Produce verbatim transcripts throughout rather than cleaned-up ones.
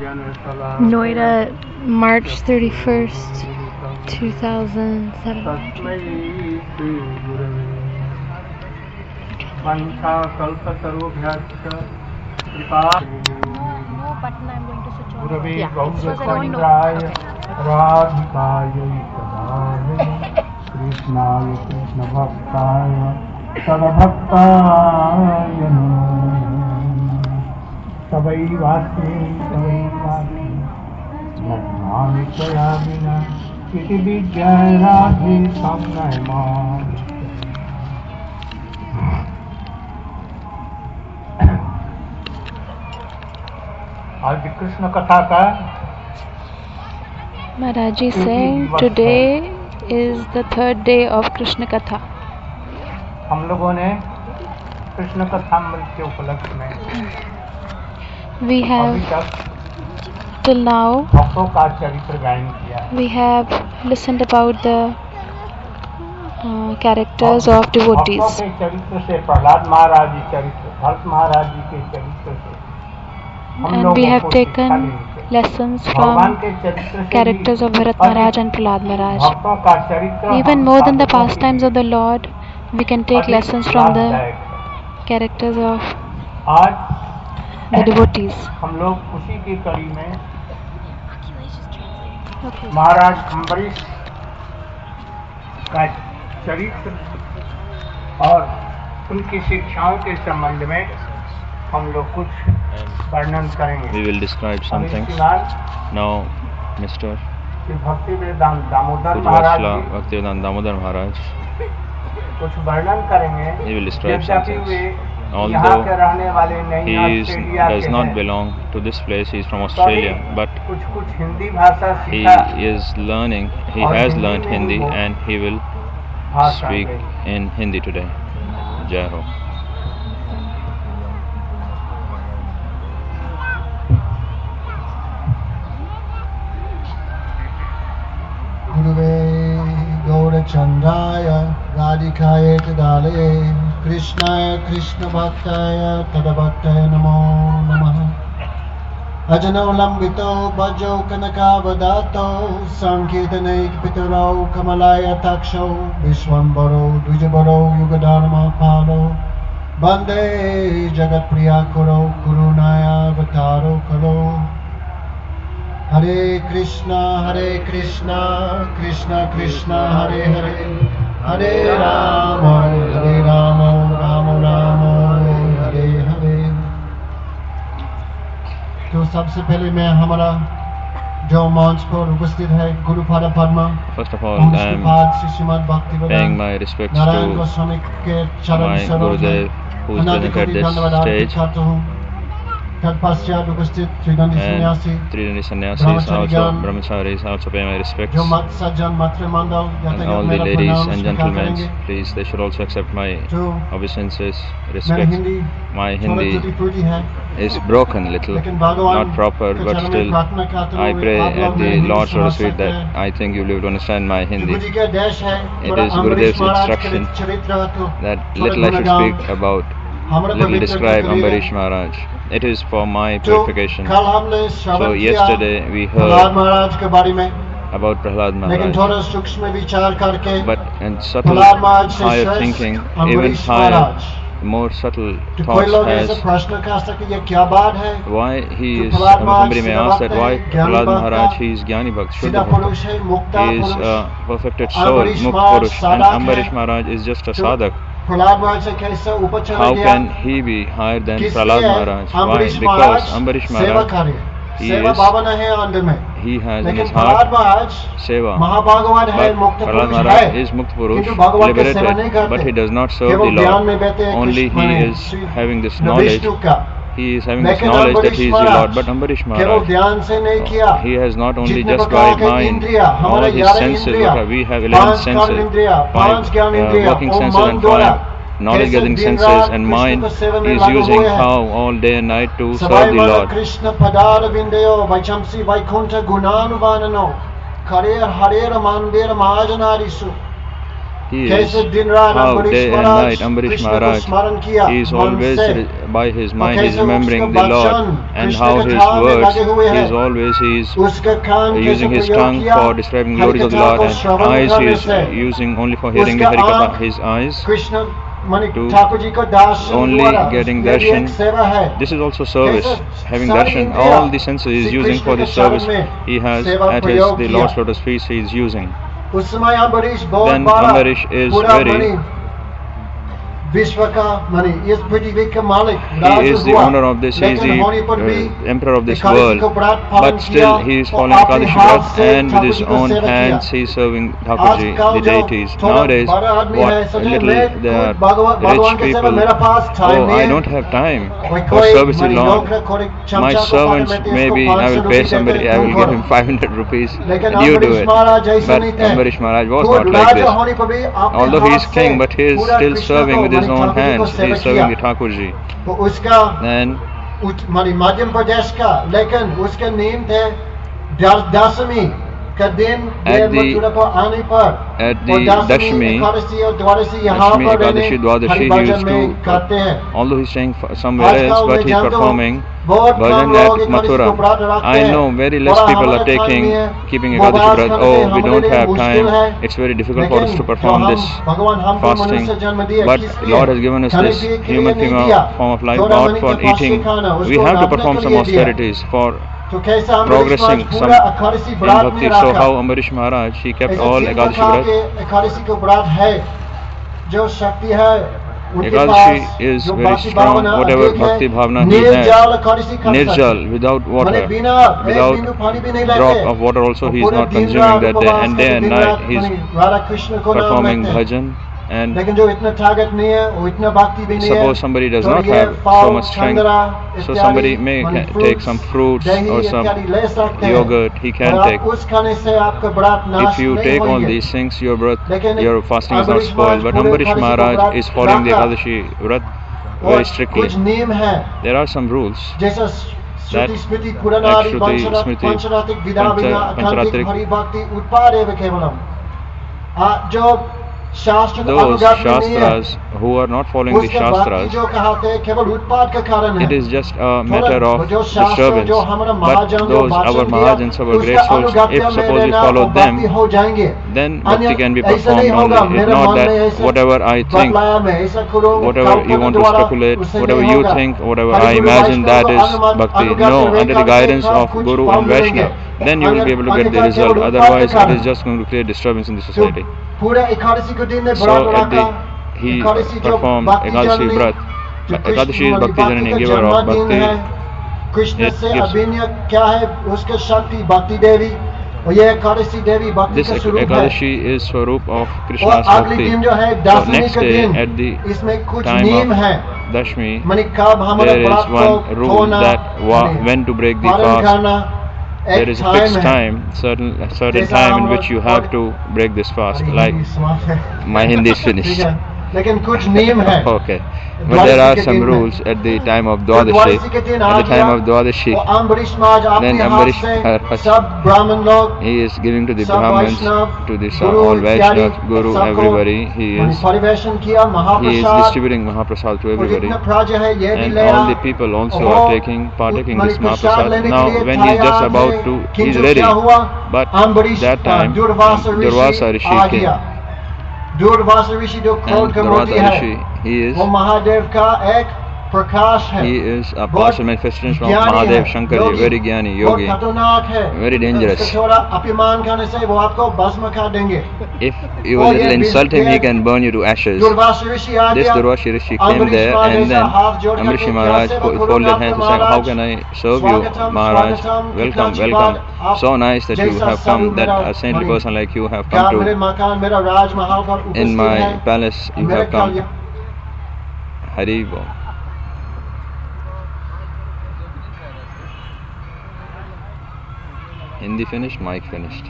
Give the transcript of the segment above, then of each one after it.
Noida, March thirty-first, two thousand seven. No, no, button I'm going to switch on. Yeah, it's recording. Krishna Krishna Bhaktaya Sadabhaktaya Sabai Vasi Sabai Vasi Nami Kayamina Iti Vijay Radhi Samnai Maan. आज कृष्ण कथा का Maharaj is saying today is the third day of Krishna Katha. हम लोगों ने कृष्ण कथामृत के उपलक्ष्य में We have till now भक्तों का चरित्र गायन किया. We have listened about the uh, characters of devotees. भक्तों के चरित्र से प्रहलाद महाराज जी चरित्र, भरत महाराज जी के चरित्र से And we have taken lessons from characters of Bharat Maharaj and Prahlad Maharaj. Even more than the pastimes of the Lord, we can take lessons from the characters of the devotees. हम लोग उसी की कड़ी में महाराज अम्बरीश का चरित्र और उनकी शिक्षाओं के संबंध में हम लोग कुछ वर्णन करेंगे. We will describe some things. Now, Mister Bhaktivedanta Damodar Maharaj Bhaktivedanta Damodar Maharaj, कुछ वर्णन करेंगे. he will describe some things. Although he is, does not belong to this place, he is from Australia, but he is learning, he has learned Hindi and he will speak in Hindi today. Jai Ho. Guruve Gaurachandaya Radhikaya Tadale Krishnaya Krishna Bhaktaya Tadabhaktaya Namo Namaha Ajano Lambito Bhajo Kanakavadato Sankirtanaik Pitaro Kamalaya Taksho Vishwambaro Dvijabaro Yugadharma Pado Bande Jagat Priyakuro Kurunaya Vataro Kalo Hare Krishna, Hare Krishna, Krishna Krishna, Hare Hare, Hare Rama, Hare Rama, Rama Rama, Hare Hare. तो सबसे पहले मैं हमारा जो मंच पर उपस्थित है Gurupad Padma. First of all, I am paying my respects to my Gurudev who is present at this stage. तत्पश्चात उपस्थित त्रिदंडी सन्यासी, Tridandi sannyasis, also brahmacharis, also pay my respects. जो मत सज्जन मात्र मंडल, And all the ladies and gentlemen, please, they should also accept my obeisances, respect. My Hindi is broken little, not proper, but still I pray at the Lord's Lord Sweet that I think you'll be able to understand my Hindi. It is Gurudev's instruction that little I should speak about, little describe Ambarish Maharaj. It is for my purification. So yesterday we heard about Prahlad Maharaj, but in subtle higher thinking, even higher, more subtle thoughts as why he is, somebody may ask that why Prahlad Maharaj, he is Jnani Bhakt, Shuddha Bhakt, he is a perfected soul, Mukt Purush, and Ambarish Maharaj is just a sadhak. How can he be higher than Prahlad Maharaj? Why? Because Ambarish Maharaj, he is, he has in his heart seva. But Prahlad Maharaj is Mukt Purush, liberated, but he does not serve the Lord. Only he is having this knowledge. He is having this knowledge that he is the Lord, but Ambarish Maharaj, he has not only just by mind, all his senses, we have eleven senses, five uh, working senses and five knowledge gathering senses and mind, he is using how all day and night to serve the Lord. he is, how day and night Ambarish Maharaj, he is always by his mind, he is remembering the Lord, and how his words, he is always, he is using his tongue for describing the glories of the Lord, and eyes he is using only for hearing the Harikatha, his eyes to only getting darshan. This is also service, having darshan, all the senses he is using for this service, he has at his, the Lord's lotus feet he is using. Then Ambarish is very, he is the owner of this, he is the uh, emperor of this world, but still he is following Ekadashi Vrat, and with his own hands he is serving Thakurji, the deities. Nowadays, what little they are rich people, oh, I don't have time for service to Lord. My servants, maybe I will pay somebody, I will give him five hundred rupees, and you do it. But Ambarish Maharaj was not like this. Although he is king, but he is still serving with his own hands, he is serving the Thakurji. Then Madhya Pradesh का लेकिन उसके name थे दशमी का दिन आने पर at the Dashmi, Dashmi, Ekadashi, Dwadashi, he used to, although he is staying somewhere else, but he is performing bhajan at Mathura. I know very less people are taking, keeping Ekadashi Vrat. Oh, we don't have time, it's very difficult for us to perform this fasting. But Lord has given us this human form of life, not for eating. We have to perform some austerities for progressing some in bhakti. So how Ambarish Maharaj, he kept all Ekadashi Vrat. Ekadashi is very strong, whatever bhakti bhavna he has. Nirjal, without water, without drop of water also he is not consuming that day. And day and night he is performing bhajan. And suppose somebody does not have so much strength, so somebody may take some fruits or some yogurt, he can take. If you take all these things, your breath, your fasting is not spoiled. But Ambarish Maharaj is following the Ekadashi Vrat very strictly. There are some rules that like Shruti, Smriti, Pancharatrik. Those Shastras who are not following the Shastras, it is just a matter of disturbance. But those, our Mahajans, our great souls, if suppose we follow them, then Bhakti can be performed only. It's not that whatever I think, whatever you want to speculate, whatever you think, whatever I imagine, that is Bhakti. No, under the guidance of Guru and Vaishnava, then you will be able to get the result. Otherwise, it is just going to create disturbance in the society. So at the, he performed Ekadashi Vrat. Ekadashi is Bhakti Janani, giver of Bhakti. This Ekadashi is Swarup of Krishna's Bhakti. So next day at the time of Dashmi, there is one rule that when to break the fast. There is a fixed time, certain certain time in which you have to break this fast. Like my Hindi is finished. Okay, but there are some rules at the time of Dwadashi. At the time of Dwadashi, then Ambarish Maharaj, he is giving to the Brahmins, to the all Vaishnavas, Guru, everybody. He is he is distributing Mahaprasad to everybody, and all the people also are taking partaking this Mahaprasad. Now, when he is just about to, he is ready, but that time Durvasa Rishi came. And Durvasa Rishi, he is he is a partial manifestation of Mahadev Shankar, very Jnani, Yogi, very dangerous. If you will insult him, he can burn you to ashes. This Durvasa Rishi came there, and then Ambarish Maharaj folded hands and said, how can I serve you, Maharaj? Welcome, welcome. So nice that you have come, that a saintly person like you have come to, in my palace you have come. Hari Bol. Hindi finished, mic finished.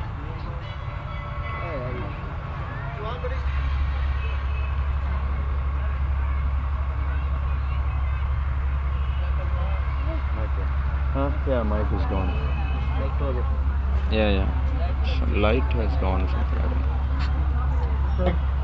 Huh? Yeah, mic is gone. Yeah, yeah. Some light has gone or something. I don't know.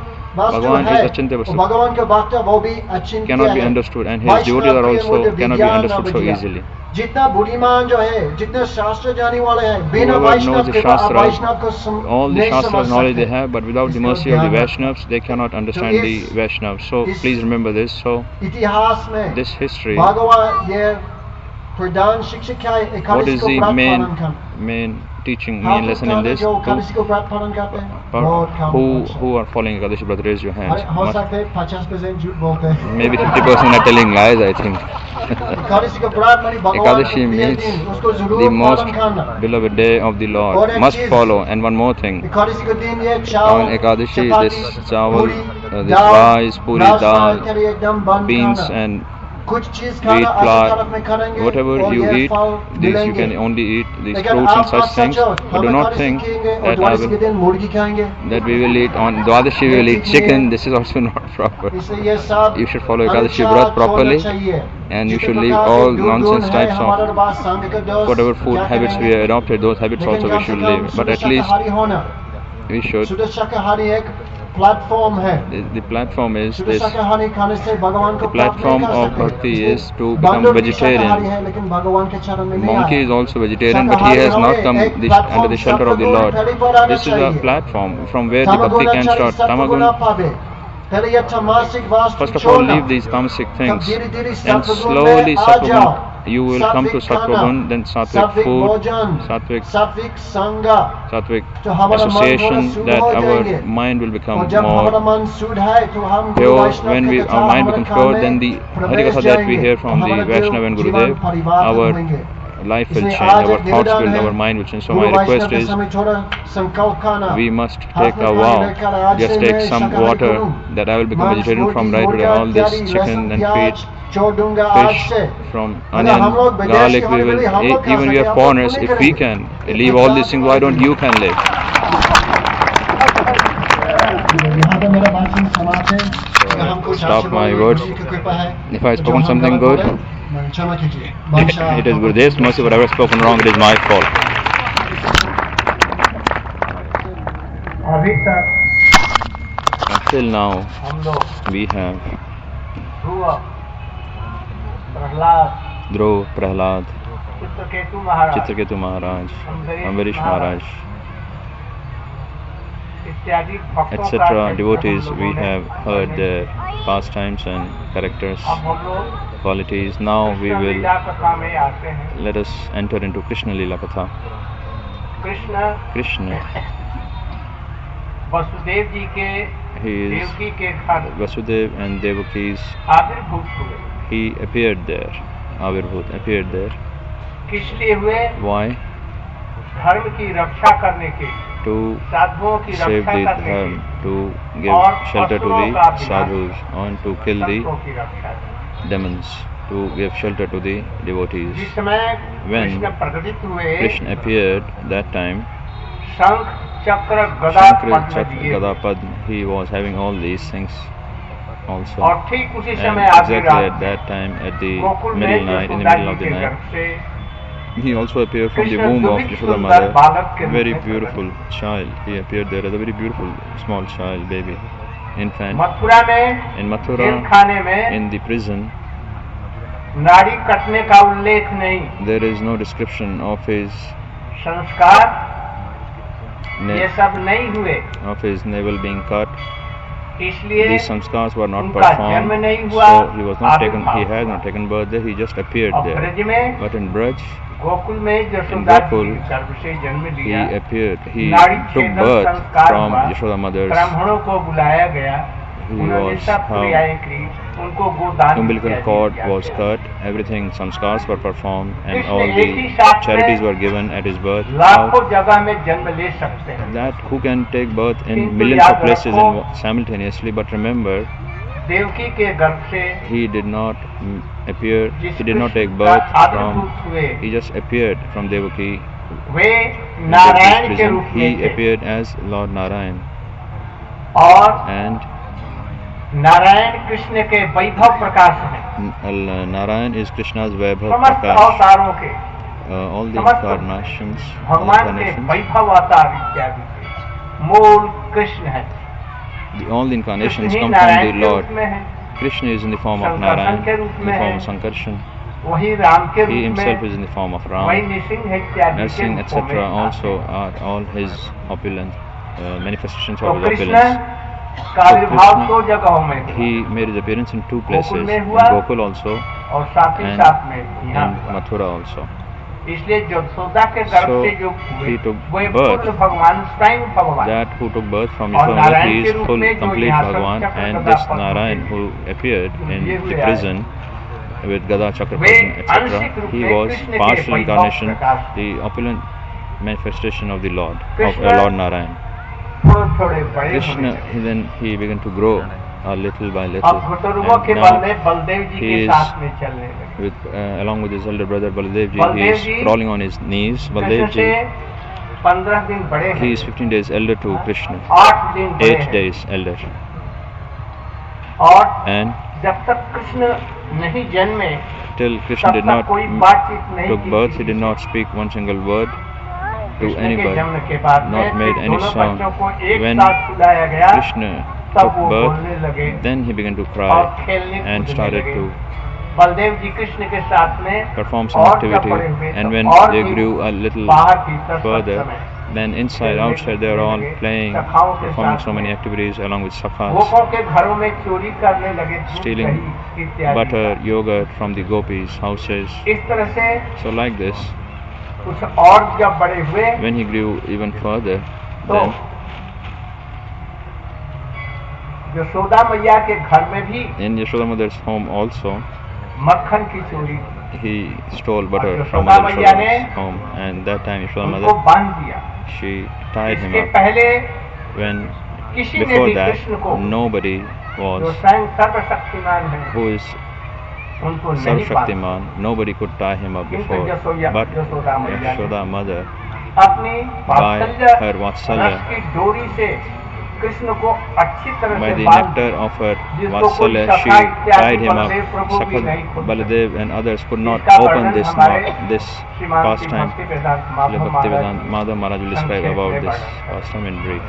वस्तु Bhagavan है, is Achintya वो Vastu. भगवान का भक्त वो भी अचिंत्य Cannot be है। understood, and his devotees are also cannot be understood so easily. जितना बुद्धिमान जो है, जितने शास्त्र जाने वाले हैं, बिना Whoever knows वैष्णव the के आप Shastras, वैष्णव को सम- all the नहीं समझ Shastras knowledge they सकते। have, but without the इसको mercy of the ध्यान रखना। Vaishnavas, they cannot understand the इस- Vaishnavas. So इस- please remember this. So इतिहास में this history, भगवान ये प्रधान शिक्षक है what इक्कीस is को the प्राप्त main पालन करना। main teaching me a lesson in this. To, who who are following Ekadashi Vrat, raise your hands. Maybe fifty percent are telling lies, I think. Ekadashi means the most beloved day of the Lord. Must follow. And one more thing. On Ekadashi, this chawal, uh, this rice, puri, dal, beans and wheat flour, whatever you eat, these you can only eat these fruits and such things. But do not think that I will, that we will eat on Dwadashi we will eat chicken. This is also not proper. You should follow Ekadashi Vrat properly, and you should leave all nonsense types of whatever food habits we have adopted. Those habits also we should leave. But at least we should. Platform hai. The, the platform is this. The platform of bhakti is to become vegetarian. Monkey is also vegetarian, but he has not come this, under the shelter of the Lord. This is a platform from where the bhakti can start. Tamagun. First of all, leave these tamasic things, and slowly Sattvagun. You will come to Sattvagun, then Sattvic food, Sattvic, Sattvic association, that our mind will become more pure. When we, our mind becomes pure, then the Harikatha that we hear from the Vaishnava and Gurudev, our life will change, our thoughts will, our mind will change. So my request is, we must take a vow, just take some water, that I will become vegetarian from right today. All this chicken and fish, fish from onion, garlic, we will, even we are foreigners, if we can leave all these things, why don't you can live? Stop my words. If I have spoken something good, it is Gurudev's mercy. Whatever I have spoken wrong, it is my fault. Until now, we have Dhruv, Prahlad, Chitraketu Maharaj, Ambarish Maharaj, et cetera devotees. We have heard their pastimes and characters, qualities. Now we will let us enter into Krishna Leela Katha. Krishna, he is Vasudev and Devaki's. He appeared there. Avirbhut appeared there. Why? To save the dharma, to give shelter to the sadhus, and to kill the demons, to give shelter to the devotees. When Krishna appeared that time, Shankra, Chakra, Gada, Padma, he was having all these things also. And exactly at that time, at the middle night, in the middle of the night, he also appeared from the womb of Yashoda Mother, very beautiful child. He appeared there as a very beautiful small child, baby, infant. In Mathura, in the prison, there is no description of his of his navel being cut. These samskars were not performed, so he was not taken. He had not taken birth there. He just appeared there. But in Braj, in Gokul, he appeared. He took birth from Yashoda Mother's. He was how umbilical cord was cut. Everything, samskars were performed, and all the charities were given at his birth. How, that who can take birth in millions of places in, simultaneously, but remember, he did not appear, he did not take birth from, he just appeared from Devaki. He appeared as Lord Narayan. And Narayan Krishna के वैभव प्रकाश हैं. Narayan is Krishna's Vaibhav Prakash. अवतारों के uh, all the incarnations, भगवान के वैभव अवतार इत्यादि के मूल कृष्ण है. All the incarnations come from the Lord. Krishna is in the form of Narayan, in the form of Sankarshan. He himself is in the form of Ram. Narsingh, et cetera also are all his opulent uh, manifestations of his opulence. So Krishna, he made his appearance in two places, in Gokul also and in Mathura also. इसलिए यशोदा के गर्भ So से जो he हुए took वो birth. पूर्ण भगवान स्वयं भगवान That who took birth from और Yashoda, नारायण he के is रूप full, में जो complete यहाँ Bhagwan, चक्र and गदा this पद्म Narayan के who appeared in ये the हुए आए। prison with Gada Chakra way Padma, आंशिक et रूप cetera. He में was कृष्ण के partial Vaibhav incarnation, Prakash the opulent manifestation of the Lord, of Krishna uh, Lord Narayan. थोड़े थोड़े बड़े होने Krishna, लगे। then he began to grow a little by little, अब घुटुरवों के and now Baldev Baldev ji he के is साथ में चलने लगे। with, uh, along with his elder brother Baladev ji, he Baladev is ji crawling on his knees. Krishna Baladev से ji, पंद्रह दिन बड़े he हैं, is fifteen days elder to Krishna, आठ दिन बड़े eight हैं। days elder, और and जब तक कृष्ण नहीं जन्मे till Krishna तब did तक not कोई m- बातचीत नहीं took की birth, he किसी did से। not speak one single word to Krishna के anybody, जन्म के बाद में not made फिर any दोनों sound. बच्चों को एक When साथ सुलाया गया, Krishna तब took वो birth, बोलने लगे then he began to और cry खेलने and कूदने started लगे। to बलदेव जी कृष्ण के साथ में perform some और जब activity, बड़े हुए and तो when और they भी grew a little बाहर भीतर सब further, समय then inside, outside, they are all playing, performing so many activities along with sakhas, गोपों के घरों में चोरी करने लगे, दूध, stealing दही इत्यादि। butter, yogurt from the gopis' houses. इस तरह से So like this, कुछ और जब बड़े हुए when he grew even further, तो then यशोदा मैया के घर में भी in Yashoda mother's home also, मक्खन की चोरी की। he stole butter और from यशोदा Mother मैया ने Yashoda's home, and that time Yashoda उनको mother, बांध दिया। she tied him इसके up. पहले When किसी ने before भी कृष्ण that, को nobody जो was स्वयं सर्वशक्तिमान है who is उनको नहीं Sarv बांधा। Shaktiman, nobody could tie him up किंतु before, यशोदा but यशोदा मैया ने Yashoda mother, अपनी by वात्सल्य her Vatsalya, रस की डोरी से कृष्ण को अच्छी तरह by से the बांध nectar of her जिसको कोई Vatsalya, she सखा इत्यादि tied him up. बलदेव प्रभु भी Sakha, नहीं खोल Baladev and others could not इसका open वर्णन this हमारे knot, this श्रीमान श्री pastime. भक्ति वेदांत Srila Madhav Bhaktivedanta Maharaj Madhav Maharaj will describe संक्षेप about में this वर्णन करें। pastime in brief.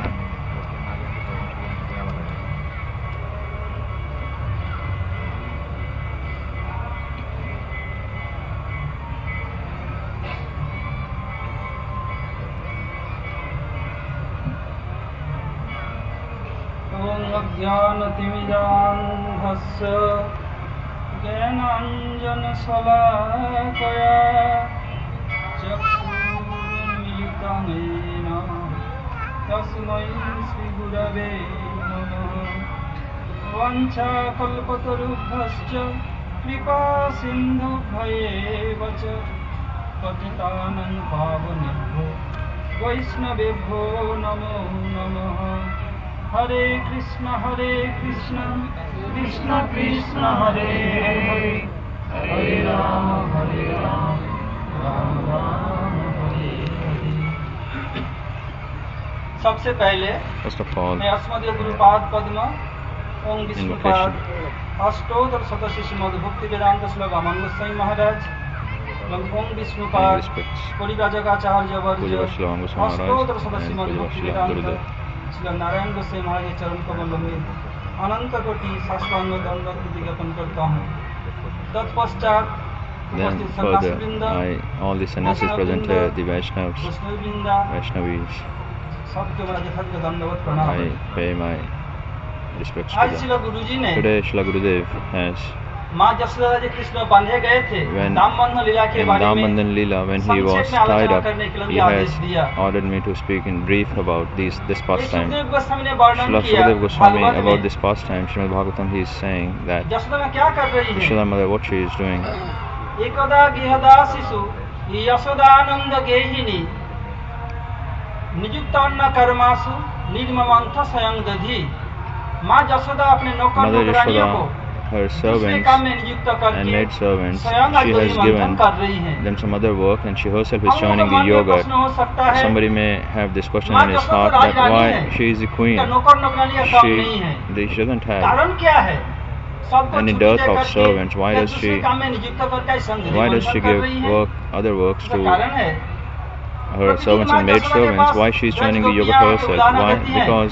अज्ञानतिमिरान्धस्य ज्ञानाञ्जनशलाकया चक्षुरुन्मीलितं येन तस्मै श्रीगुरवे नमः। वाञ्छाकल्पतरुभ्यश्च कृपासिन्धुभ्येव च पतितानं पावनेभ्यो वैष्णवेभ्यो नमो नमः। हरे कृष्ण हरे कृष्ण कृष्ण कृष्ण हरे हरे हरे राम हरे राम राम राम हरे हरे। सबसे पहले First of all, मैं अस्मदीय गुरुपाद पद्म ओम विष्णुपाद invocation. अष्टोत्तर शतशी श्रीमद् भक्ति वेदांत श्लोक अमन गोस्वामी महाराज एवं ओम Many विष्णुपाद respects. परिव्राजकाचार्य वर्ग Pujya Shri Goswami Maharaj अष्टोत्तर शतशी and Shrimad Pujya भक्ति Shri वेदांत Gurudev. श्री नारायण गोस्वामी महाराज के चरण कमलों में अनंत कोटि साष्टांग दंडवत ज्ञापन करता हूँ। तत्पश्चात Then उपस्थित further, सन्यासी वृंद, I, all the sannyasis present here, the Vaishnavas, वैष्णव वृंद, Vaishnavis, सबके मेरा यथार्थ दंडवत प्रणाम। I pay my respects आज to श्री them. गुरुजी ने Today, Shri Gurudev has, माँ जसोदा जी कृष्ण बांधे गए थे when दाम बंधन लीला के in बारे में Damandan Leela, when he was संक्षेप में आलोचना tied up, करने के लिए he मुझे आदेश has दिया। ordered me to speak in brief about these, this ये pastime. सुखदेव गोस्वामी ने वर्णन Srila किया Sukadev Goswami, भागवत about में। this pastime, Srimad Bhagavatam, he is saying that Jasoda में क्या कर रही है? Yashoda Mother, what she is doing, एकदा गृहदा शिशु यशोदानंद गेहिनी निजुक्तान्न कर्मासु निर्ममंथ स्वयं दधी। माँ जसोदा अपने नौकर Mother नौकरानियों को Yashoda, her दूसरे servants काम में नियुक्त and करके maid servants, स्वयं she अग्नि has मंथन given कर रही है। them some other work, and she herself is हम लोगों joining को the मन में yoga. प्रश्न हो सकता है Somebody may have this question माँ in his जसोदा heart तो that राजरानी why है, she is the queen, उसका नौकर नौकरानी का काम नहीं है। she, she doesn't have कारण क्या है? सबको any छुट्टी dearth दे of करके servants. Why या does दूसरे she, काम में नियुक्त करके संघ why does she निबंधन कर give रही है? work, other works उसका to कारण है her servants and maid servants? Why she is joining the yoga for herself? Why? Because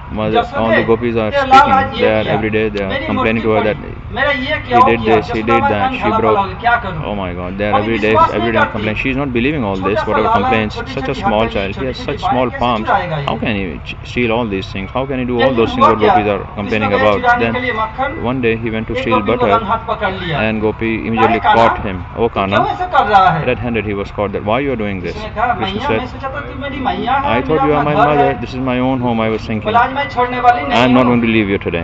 mother, all the gopis are speaking. They are every day they are complaining to her that he did this, he did that, she broke. Oh my God, they are every day, every day complaining. She is not believing all this, whatever complaints. Such a small child, he has such small palms. How can he steal all these things? How can he do all those things what gopis are complaining about? Then one day he went to steal butter, and Gopi immediately caught him. Oh Kana, red-handed he was caught. That why you are doing this? Krishna said, I thought you are my mother. This is my own home. I was thinking, I am not going to leave you today.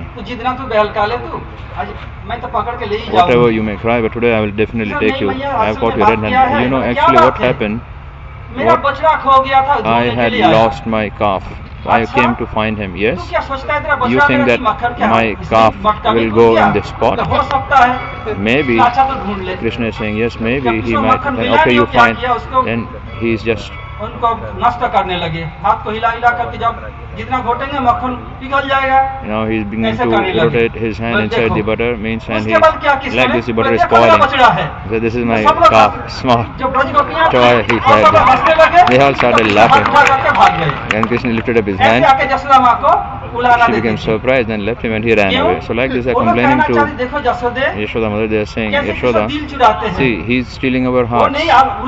Whatever you may cry, but today I will definitely take you. I have caught your red hand. You know, actually what happened? What? I had lost my calf. I came to find him. Yes. You think that my calf will go in this spot? Maybe. Krishna is saying, yes, maybe he might. Then, okay, you find. Then he is just. उनको नष्ट करने लगे हाथ को हिला हिला करके जब जितना घोटेंगे मक्खन पिघल जाएगा. Now he is beginning to rotate his hand inside the butter, means and he like this the butter is spoiling. So this is my calf, small toy. He said. They all started laughing. Then Krishna lifted up his hand. She became surprised and left him and he ran away. So like this they are complaining to Yashoda mother. They are saying, Yashoda, see, he is stealing our hearts.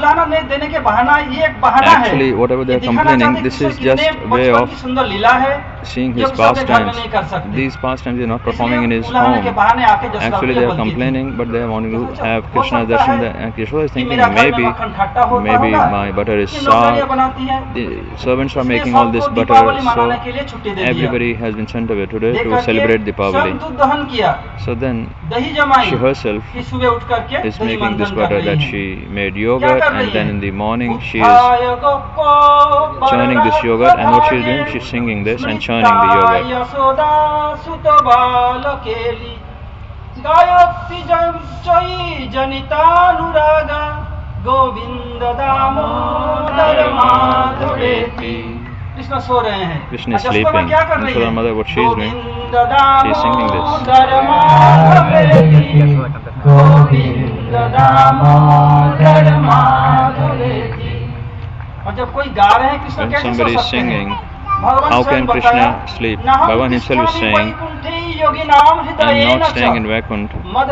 Actually, whatever they are complaining, this is just a way of seeing his pastimes. These pastimes he is not performing in his home. Actually, they are complaining, but they are wanting to have Krishna darshan. And Yashoda is thinking, maybe, maybe my butter is sour. The servants are making all this butter, so everybody has been sent away today to celebrate Deepavali. So then, she herself is making this butter that she made yogurt, and then in the morning she is churning this yogurt, and what she is doing, she is singing this and churning the yogurt. Krishna is sleeping, and so the mother, what she is doing, she is singing this. When somebody is singing, how can Krishna sleep? Bhagavan himself is saying, I am not staying in Vaikuntha.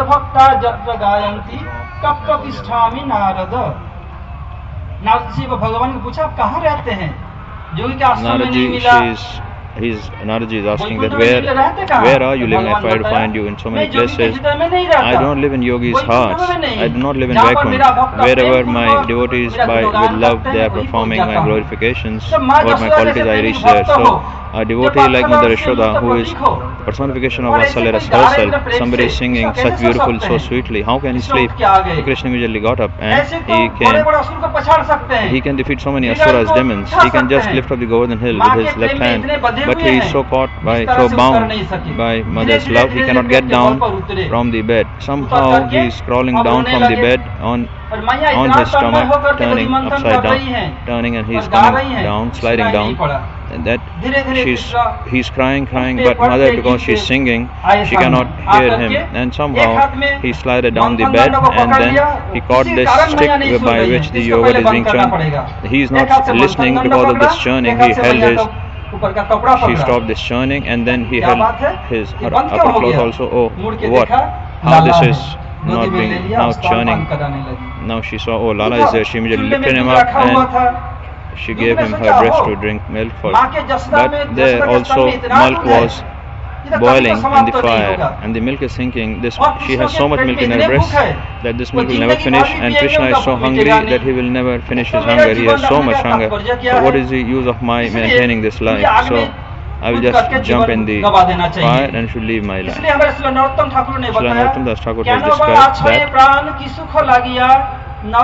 Naraji, she is, he's, Naraji is asking that where, where are you living? I try to find you in so many places. I do not live in Yogi's hearts. I do not live in Vaikuntha. Wherever my devotees by with love they are performing my glorifications or my qualities, I reach there. So a devotee like Mother Yashoda, who is personification of Vatsalya herself, somebody is singing such beautiful, so sweetly. How can he sleep? So Krishna immediately got up and he can he can defeat so many asuras, demons. He can just lift up the Govardhan hill with his left hand, but he is so caught by, so bound by mother's love, he cannot get down from the bed. Somehow he is crawling down from the bed on on his stomach, turning upside down, turning, and he is coming down, sliding down. And that she's he's crying, crying, but mother, because she's singing, she cannot hear him. And somehow he slided down the bed, and then he caught this stick by which the yogurt is being churned. He is not listening because of this churning. He held his. She stopped this churning, and then he held his her upper cloth also. Oh, what? How this is not being now churning. Now she saw, oh, Lala is there. She immediately lifted him up and she gave him her breast to drink milk for. But there also milk was boiling in the fire, and the milk is thinking this. She has so much milk in her breast that this milk will never finish, and Krishna is so hungry that he will never finish his hunger. He has so much hunger. So what is the use of my maintaining this life? So I will just jump in the fire and should leave my life. Srila Narottam Das Thakur has described that.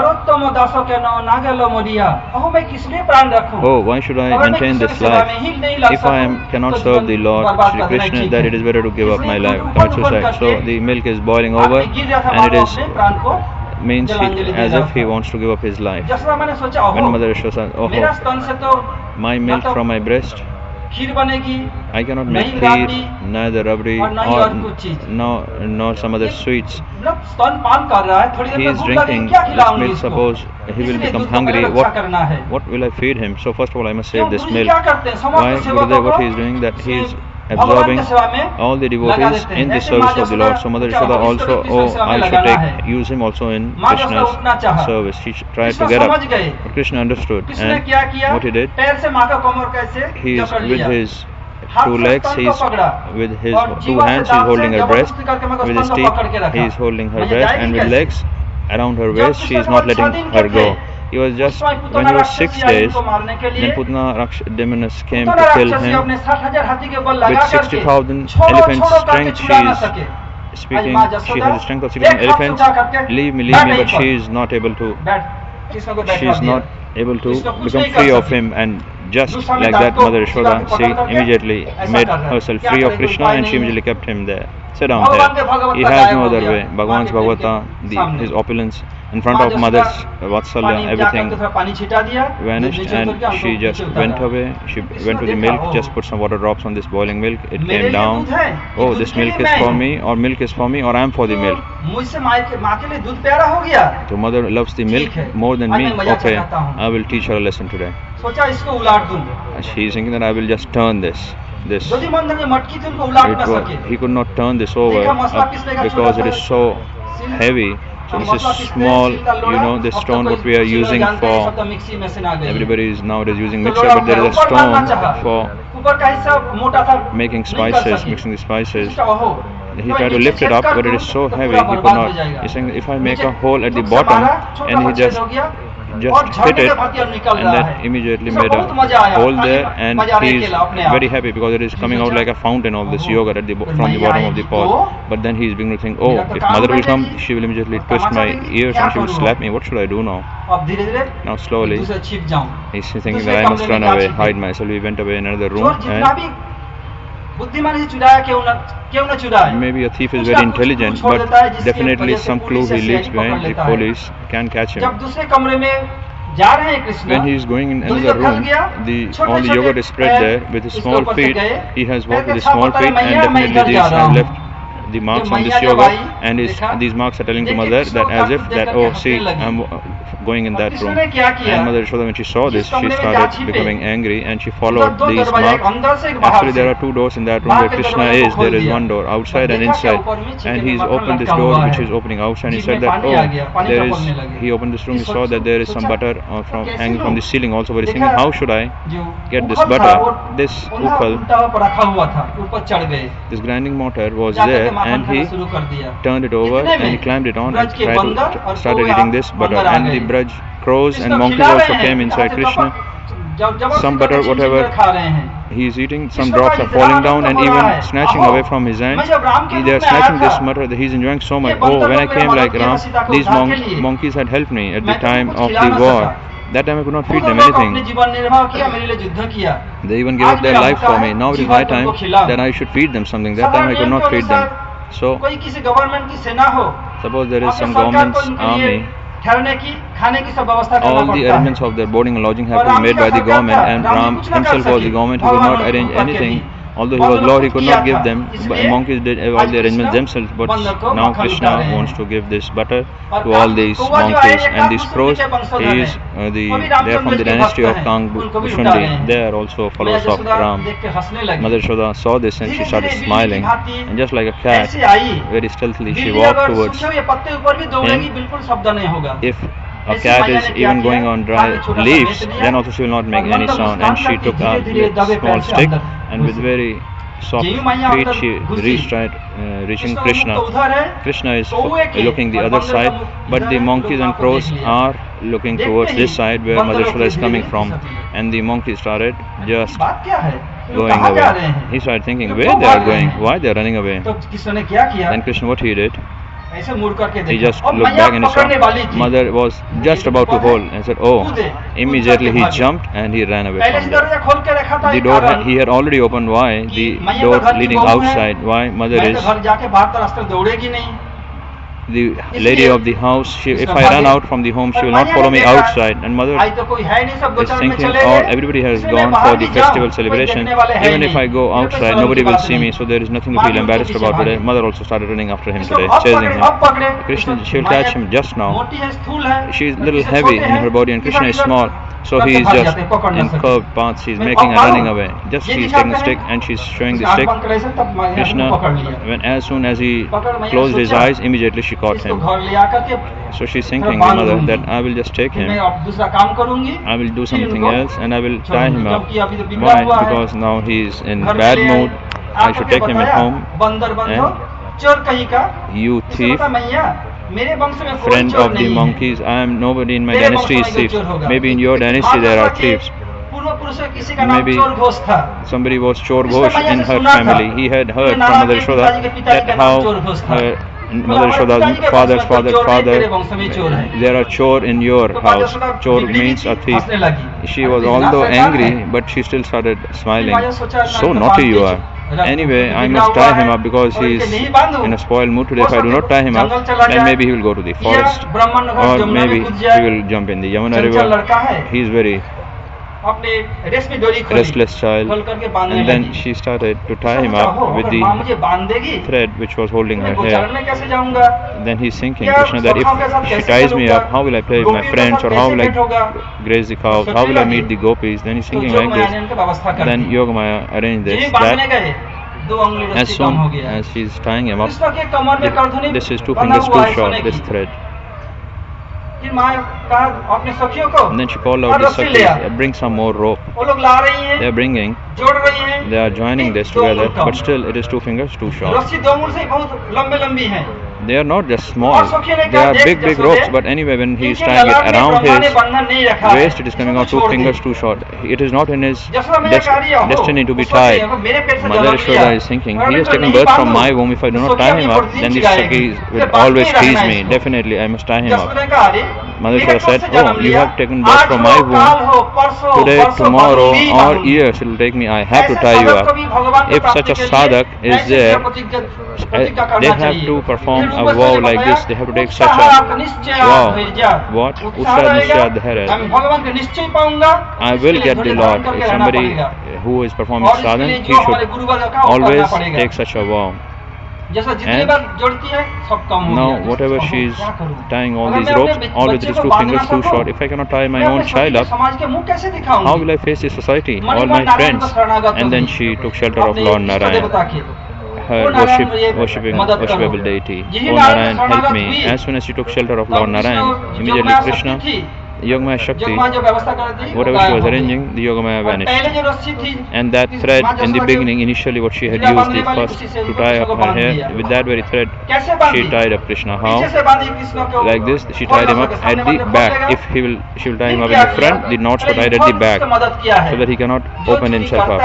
Oh, why should I maintain this life? If I am, cannot serve the Lord Shri Krishna, that it is better to give up my life, commit suicide. So the milk is boiling over, and it is means he, as if he wants to give up his life. When Mother Yashoda said, oh, my milk from my breast, I cannot make kheer, neither rabri or no, nor some other sweets. He is drinking this milk. Suppose he will become hungry. What, what will I feed him? So first of all, I must save this milk. Why, Gurudev, what he is doing, that he is absorbing all the devotees in the service of the Lord. So Mother Yashoda also, oh, I should take use him also in Krishna's service. She tried to get up, but Krishna understood, and what he did, he is with his two legs, he is with his two hands, he is holding her breast, with his teeth, he is holding her breast, and with legs around her waist, she is not letting her go. He was just, when he was six days, then Putna Raksh, Demoness came to kill him. With sixty thousand elephants' strength, she is speaking, she has the strength of sixty thousand elephants. Leave me, leave me, but she is not able to, she is not able to become free of him, and just like that, Mother Yashoda, she immediately made herself free of Krishna, and she immediately kept him there. Sit down there. He has no other way. Bhagavan's Bhagavata, the, his opulence, in front of Mother's Vatsalya, everything vanished, and she just went away. She went to the milk, just put some water drops on this boiling milk. It came down. Oh, this milk is for me, or milk is for me, or I am for the milk. So Mother loves the milk more than me. Okay, I will teach her a lesson today. She is thinking that I will just turn this. This. It was, he could not turn this over up because it is so heavy. So this is small, you know, this stone what we are using for, everybody is nowadays using mixer, but there is a stone for making spices, mixing the spices. He tried to lift it up, but it is so heavy, he could not. He's saying, if I make a hole at the bottom, and he just just hit it, and that immediately made a hole there, and he is very happy because it is coming out like a fountain of this yogurt at the from the bottom of the pot. But then he is beginning to think, oh, if Mother will come, she will immediately twist my ears and she will slap me. What should I do now? Now slowly, he is thinking that I must run away, hide myself. He went away in another room, and maybe a thief is very intelligent, but definitely some clue he leaves behind, the police can catch him. When he is going in another room, the, all the yogurt is spread there with his small feet. He has walked with his small feet, and definitely these have left the marks on this yogurt, and is, these marks are telling to Mother that as if that, oh, see, I am going in that room. And Mother Yashoda, when she saw this, she started becoming angry, and she followed these marks. Actually, there are two doors in that room where Krishna is. There is one door outside and inside, and he's opened this door which is opening outside. He said that, oh, there is, he opened this room, he saw that there is some butter uh, from hanging from the ceiling also, but he's thinking, how should I get this butter? This ukhal, this grinding mortar was there, and he turned it over and he climbed it on and tried to started eating this butter, and the braj, crows and monkeys also came inside Krishna. Some butter, whatever he is eating, some drops are falling down and even snatching away from his hands. They are snatching this butter, he is enjoying so much. Oh, when I came like Ram, these mon monkeys had helped me at the time of the war. That time I could not feed them anything. They even gave up their life for me. Now it is my time that I should feed them something. That time I could not feed them. So, suppose there is some government's army, all the arrangements of their boarding and lodging have to be made by the government, and Ram himself was the government. He could not arrange anything. Although he was Lord, he could not give them. But monkeys did all the arrangements themselves. But now Krishna wants to give this butter to all these monkeys. And these crows, he is uh, the they are from the dynasty of Kang Bhushundi. They are also followers of Ram. Mother Yashoda saw this and she started smiling. And just like a cat, very stealthily she walked towards him. If a cat is even going on dry leaves, then also she will not make any sound. And she took a small stick, and with very soft feet she reached right, uh, reaching Krishna. Krishna is looking the other side, but the monkeys and crows are looking towards this side where Mother Yashoda is coming from. And the monkeys started just going away. He started thinking where they are going, why they are running away. Then Krishna, what he did? He just looked back and he saw Mother was just about to hold and said, oh. Immediately he jumped and he ran away from there. The door he had already opened. Why? The door leading outside. Why? Mother is the lady of the house. She, if I run out from the home, she will not follow me outside. And Mother is thinking, oh, everybody has gone for the festival celebration. Even if I go outside, nobody will see me, so there is nothing to feel embarrassed about today. Mother also started running after him today, chasing him. Krishna, she will catch him just now. She is a little heavy in her body, and Krishna is small. So he is just in curved paths, he is making and running away. Just she is taking a stick and she is showing the stick. Krishna, when as soon as he closed his eyes, immediately she caught him. So she is thinking, the mother, that I will just take him, I will do something else and I will tie him up. Why? Because now he is in bad mood, I should take him at home. And you thief, friend of the monkeys, I am nobody in my dynasty is thief. Maybe in your dynasty there are thieves. Maybe somebody was Chor Ghosh in her family. He had heard from Mother Yashoda that how her Mother Yashoda's father's father's father, there are Chor in your house. Chor means a thief. She was although angry, but she still started smiling. So naughty you are. Anyway, I must tie him up because he is in a spoiled mood today. If I do not tie him up, then maybe he will go to the forest, or maybe he will jump in the Yamuna river. He is very restless child. And then she started to tie him up with the thread which was holding her hair. Then he is thinking, Krishna, that if she ties me up, how will I play with my friends, or how will I graze the cows, how will I meet the gopis? Then he is thinking like this. Then Yogamaya arranged this, that as soon as she is tying him up, this is two fingers too short, this thread. And then she called out the Sakhis, bring some more rope. They are bringing, they are joining this together, but still it is two fingers too short. They are not just small, they are big big ropes, but anyway when he is tying it around his waist, it is coming out two fingers too short. It is not in his dest destiny to be tied. Mother Yashoda is thinking, he has taken birth from my womb, if I do not tie him up, then these Sakhis will always tease me. Definitely I must tie him up. Mother Yashoda said, oh, you have taken birth from my womb, today, tomorrow or years it will take me, I have to tie you up. If such a sadhak is there, they have to perform a vow like this, they have to take such a vow. What? Ushad Nishad Dhara. I will get the Lord. If somebody who is performing sadhana, he should always take such a vow. And now whatever she is tying all these ropes, all with these two fingers too short, if I cannot tie my own child up, how will I face the society, all my friends? And then she took shelter of Lord Narayan, her worship, worshipping, worshipable deity. Oh Narayan, help me. As soon as she took shelter of Lord Narayan, immediately Krishna, Yogamaya Shakti, whatever she was arranging, the Yogamaya vanished. And that thread in the beginning, initially what she had used, the first to tie up her hair, with that very thread, she tied up Krishna. How? Like this, she tied him up at the back. If he will, she will tie him up in the front, the knots were tied at the back, so that he cannot open himself up.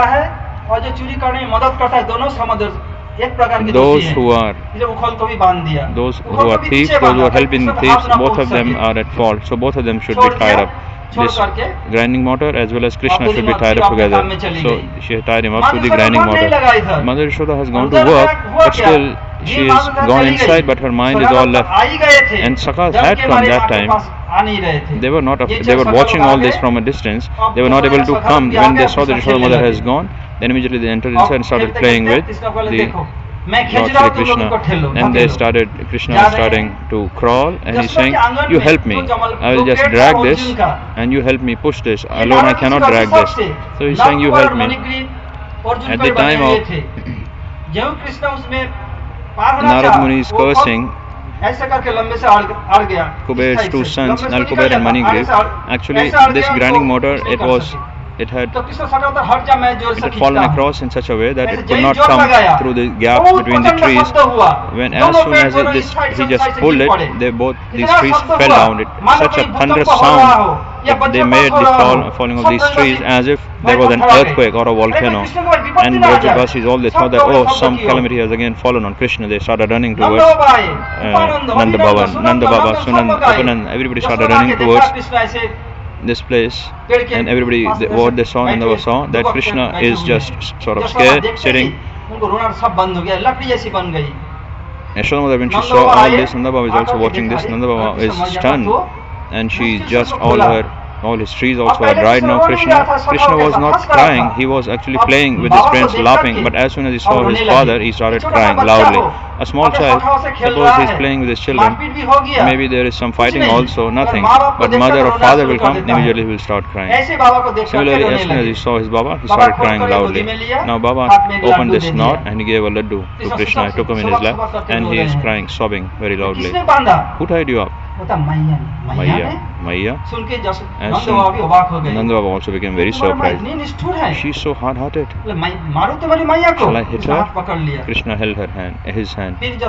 Those who are those who are thieves, those who are helping the thieves, both of them are at fault. So both of them should be tied up. This grinding mortar as well as Krishna should be tied up together. So she tied him up to the grinding mortar. Mother Yashoda has gone to work, but still she is gone inside, but her mind is all left. And Sakhas had come that time. They were not. They were watching all this from a distance. They were not able to come when they saw that Yashoda mother has gone. Then immediately they entered inside and started playing with the Lord Sri Krishna. And they started, Krishna was starting to crawl, and he's saying, you help me, I will just drag this and you help me push this, alone I cannot drag this. So he's saying, you help me. At the time of Narad Muni is cursing Kuber's two sons, Nal Kuber and Manigriv. Actually this grinding mortar, it was It had, it had fallen across in such a way that it could not come through the gaps between the trees. When as soon as it, this, he just pulled it, they both these trees fell down. It such a thunderous sound that they made the fall, falling of these trees as if there was an earthquake or a volcano. And Brajabasis, all they thought that, oh, some calamity has again fallen on Krishna. They started running towards uh, Nanda Bhavan, Nanda Baba, Sunan, Upanand. Everybody started running towards this place, and everybody, they, what they saw and they saw that Krishna is just sort of scared, sitting. Yashoda mother, when she saw all this, Nanda Baba is also watching this. Nanda Baba is stunned, and she just all her all his trees also are dried. Now Krishna, Krishna was not crying, he was actually playing with his friends, laughing, but as soon as he saw his father, he started crying loudly. A small child, suppose he is playing with his children, maybe there is some fighting also, nothing, but mother or father will come, immediately he will start crying. Similarly, as soon as he saw his Baba, he started crying loudly. Now Baba opened this knot and he gave a laddu to Krishna, he took him in his lap, and he is crying, sobbing very loudly. Who tied you up? Maya. Maya. And soon Nanda Baba also became very surprised. She is so hard-hearted. Shall I hit her? Krishna held her hand, his hand. Then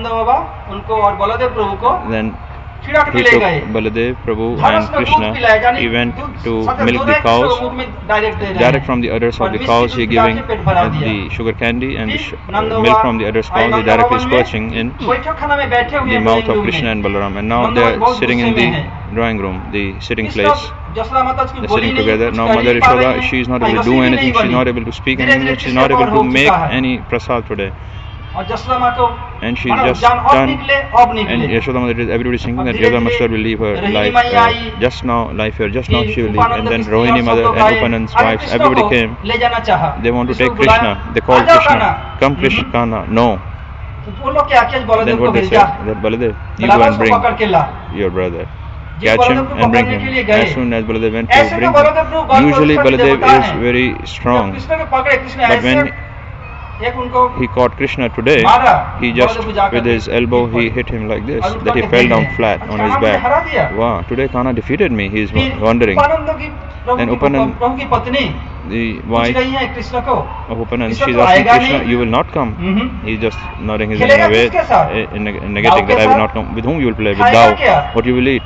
he took Baladev, Prabhu and Krishna, he went to milk the cows. Direct from the udders of the cows he giving uh, the sugar candy, and the sh uh, milk from the udders cows he directly squirting in the mouth of Krishna and Balaram. And now they are sitting in the drawing room, the sitting place. They are sitting together. Now Mother Yashoda, she is not able to do anything, she is not able to speak anything, she is not able to make any prasad today. And she just done, and Yashoda Mother, everybody is thinking that Jaga Master will leave her life uh, just now, life here, just now she will leave. And then Rohini Mother and Upanand's wives, everybody came, they want to take Krishna, they called Krishna, come Krishna, no. Then what they said, that Baladev, you go and bring your brother. Catch him and bring him. As soon as Baladev went to bring him, usually Baladev is very strong, but when he caught Krishna today, he just with his elbow he hit him like this, that he fell down flat on his back. Wow, today Kana defeated me, he is wondering. Then Upanand, the wife of Upanand, she is asking Krishna, you will not come. He is just nodding his head away, negating that I will not come. With whom you will play? With thou. What you will eat?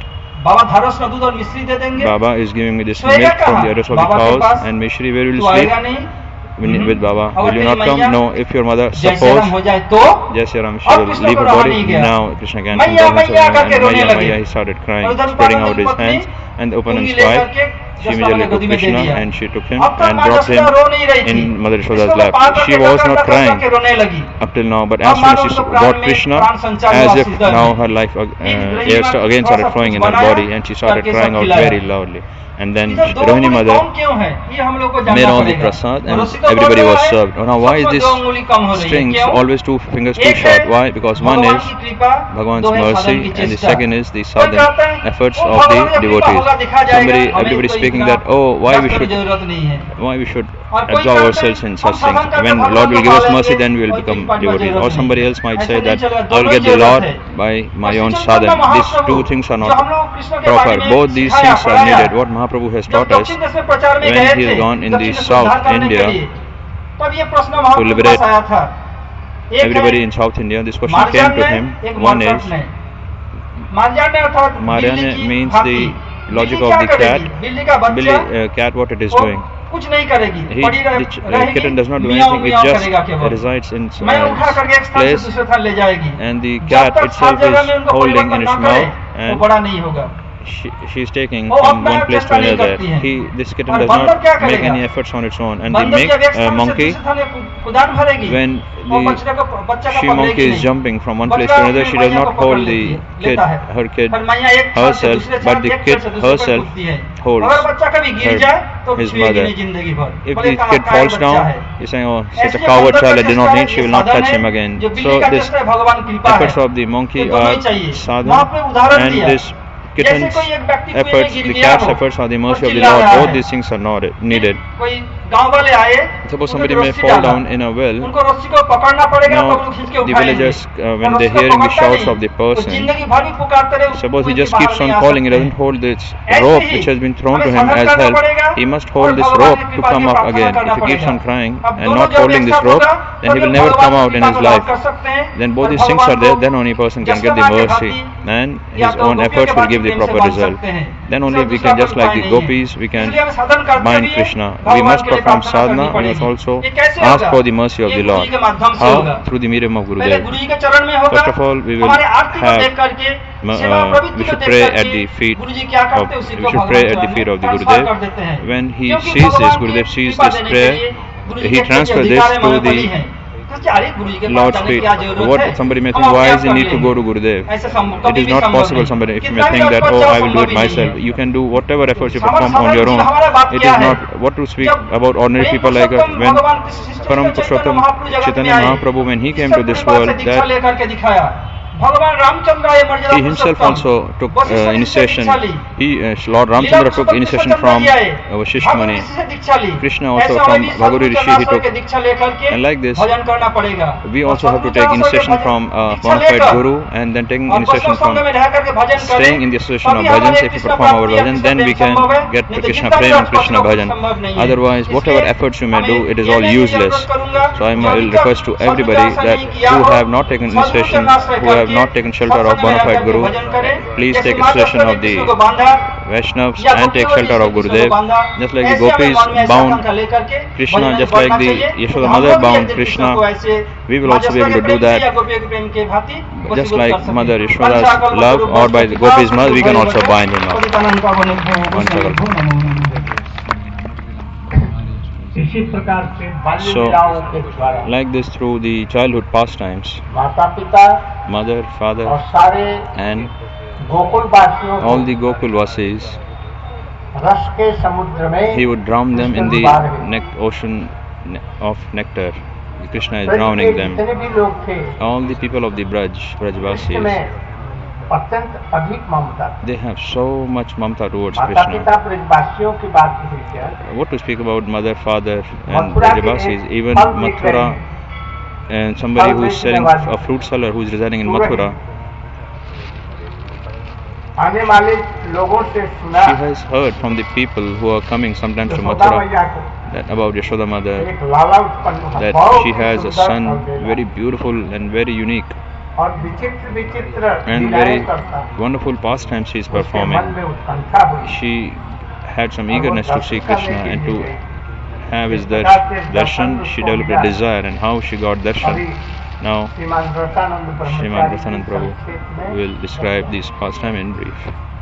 Baba is giving me this milk from the udders of the cows and Mishri, where will you sleep? Mm-hmm. With Baba, will you not come? No. If your mother, suppose Jai Shri Ram, she will leave her body, now Krishna can control himself, and Maya, Maya, he started crying, spreading out his hands, and Upanand's wife, she immediately took Krishna and she took him and dropped him in Mother Yashoda's lap. She was not crying up till now, but as soon as she got Krishna, as if now her life uh, air again started flowing in her body, and she started crying out very loudly. And then Rohini Mother made all the prasad and everybody was served. Now why is this strings always two fingers too short? Why? Because one is Bhagavan's mercy and the second is the sadhana efforts of the devotees. Somebody, everybody speaking that, oh, why we should, why we should absorb ourselves in such things. When Lord will give us mercy, then we will become devotees. Or somebody else might say that I will get the Lord by my own sadhana. These two things are not proper. Both these things are needed. What Mahaprabhu has taught us when he has gone in the South India to liberate everybody in South India, this question came to him. One is, Maryane means the logic of the cat. Billy, uh, cat, what it is doing. He, the ch uh, kitten does not do anything, it just resides in uh, place, and the cat itself is holding in its mouth, and she, she is taking from one place to another. He, this kitten does not make any efforts on its own. And the make, uh, monkey, when the she monkey is jumping from one place to another, she does not hold the kid, her kid herself, but the kid herself holds her, his mother. If the kid falls down, he is saying, oh, such a coward child, I did not need, she will not touch him again. So this efforts of the monkey are sadhana, and this kitten's efforts, the cat's efforts are the mercy of the Lord. Both these things are not needed. Suppose somebody may fall down in a well. Now the villagers, uh, when they hearing the shouts of the person, suppose he just keeps on calling, he doesn't hold this rope which has been thrown to him as help. He must hold this rope to come up again. If he keeps on crying and not holding this rope, then he will never come out in his life. Then both these things are there, then only a person can get the mercy, and his own efforts will give the proper result. Then only we can, just like the gopis, we can bind Krishna. We must perform sadhana, we must also ask for the mercy of the Lord. How? Through the medium of Gurudev. First of all, we will have, uh, we should pray at the feet of, we should pray at the feet of the Gurudev. When he sees this, Gurudev sees this prayer, he transfers this to the Lord Street. What somebody may think, why is he need to go to Gurudev? It is not possible. Somebody if you may think that, oh, I will do it myself. You can do whatever efforts you perform on your own. It is not what to speak about ordinary people like us. When Param Purushottam Chaitanya Mahaprabhu, when he came to this world, that he himself also took uh, initiation. He, uh, Lord Ramchandra took initiation from uh, Vasishtha Muni. Krishna also from Bhagavati Rishi he took. And like this, we also have to take initiation from a bona fide Guru, and then taking initiation from staying in the association of bhajans. If we perform our bhajan, then we can get to Krishna Prem and Krishna Bhajan. Otherwise, whatever efforts you may do, it is all useless. So I will request to everybody that who have not taken initiation, who have not taken shelter of bona fide Guru, please take initiation of the Vaishnavas and take shelter of Gurudev. Just like the gopis bound Krishna, just like the Yashoda mother bound Krishna, we will also be able to do that. Just like Mother Yashoda's love, or by the gopis' mother, we can also bind him up. So, like this, through the childhood pastimes, mother, father, and all the Gokul Vasis, he would drown them in the ne- ocean of nectar. Krishna is drowning them. All the people of the Braj, Brajvasis, they have so much mamta towards Krishna. What to speak about mother, father, and Brajavasis, even Mathura, and somebody who is selling a fruit seller who is residing in Mathura. She has heard from the people who are coming sometimes to Mathura that about Yashoda mother, that she has a son very beautiful and very unique, and very wonderful pastimes she is performing. She had some eagerness to see Krishna and to have his darshan. She developed a desire, and how she got darshan. Now, Srimad Rasanand Prabhu will describe this pastime in brief.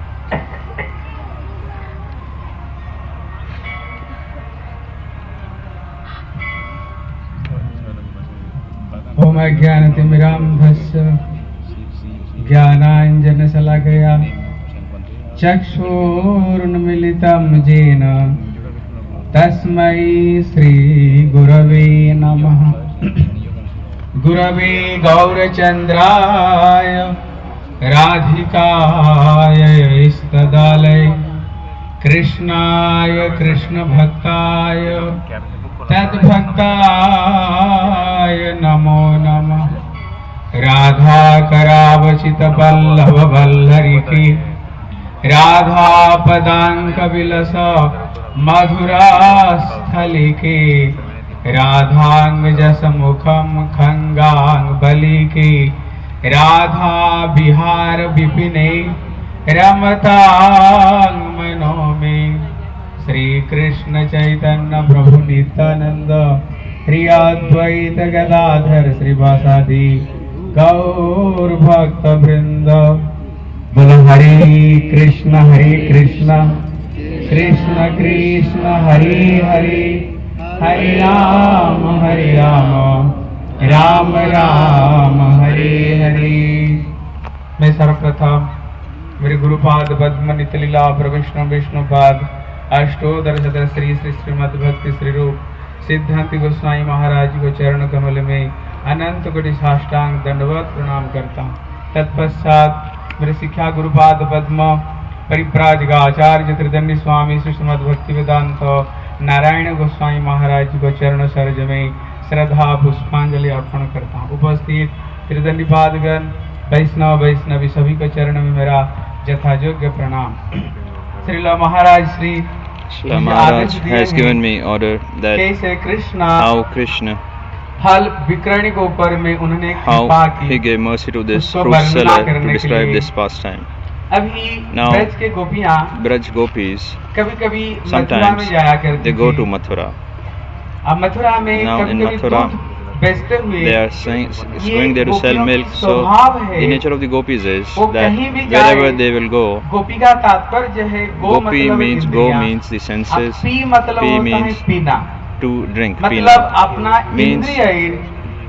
Om Ajnanatimirambhasya Jnananjanasalakaya Chakshurunmilitam Jena Tasmai Sri Gurave Namaha. Gurave Gaurachandraya Radhikaya Istadalaya Krishnaya Krishna Bhaktaya Tadbhaktaya Namo Namah. Radha Karavachita Pallava Vallariki Radha Padanka Vilasa Madhura Sthaliki Radhang Jasamukham Khangang Baliki Radha Bihar Bipine Ramatang Manome. Sri Krishna Chaitanya Prabhu Nityananda Sri Advaita Gadadhar Sri Vasadi Gaur Bhakta Vrinda. Bolo Hare Krishna Hare Krishna Krishna Krishna Hare Hare Hare Rama Hare Rama Rama Rama Hare Hare. मैं सर्वप्रथम मेरे गुरुपाद पद्म नितलीला प्रविष्णु विष्णुपाद अष्टोदर शतर श्री श्री श्रीमद् भक्ति श्री रूप सिद्धांत गोस्वामी महाराज को चरण कमल में अनंत कोटि साष्टांग दंडवत प्रणाम करता हूँ। तत्पश्चात मेरे शिक्षा गुरुपाद पद्म परिप्राजक आचार्य त्रिदंडी स्वामी श्रीमद् भक्ति वेदांत नारायण गोस्वामी महाराज को चरण सरज में श्रद्धा पुष्पांजलि अर्पण करता हूँ। उपस्थित त्रिदंडी पादगण वैष्णव वैष्णवी सभी को चरण में मेरा यथायोग्य प्रणाम। Srila Maharaj Sri Srila Maharaj has given me order that how Krishna, how he gave mercy to this fruit seller to describe this pastime. Now, Braj Gopis, sometimes they go to Mathura. Now in Mathura, they are saying, going there to sell milk. So the nature of the gopis is that wherever they will go, gopi means go means the senses, pi means to drink, pina means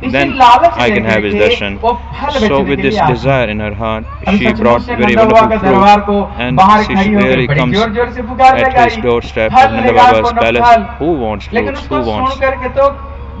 then I can have his darshan. So with this desire in her heart, she brought very wonderful fruit, and she really comes at his doorstep of Nanda Baba's palace. Who wants fruits? Who wants?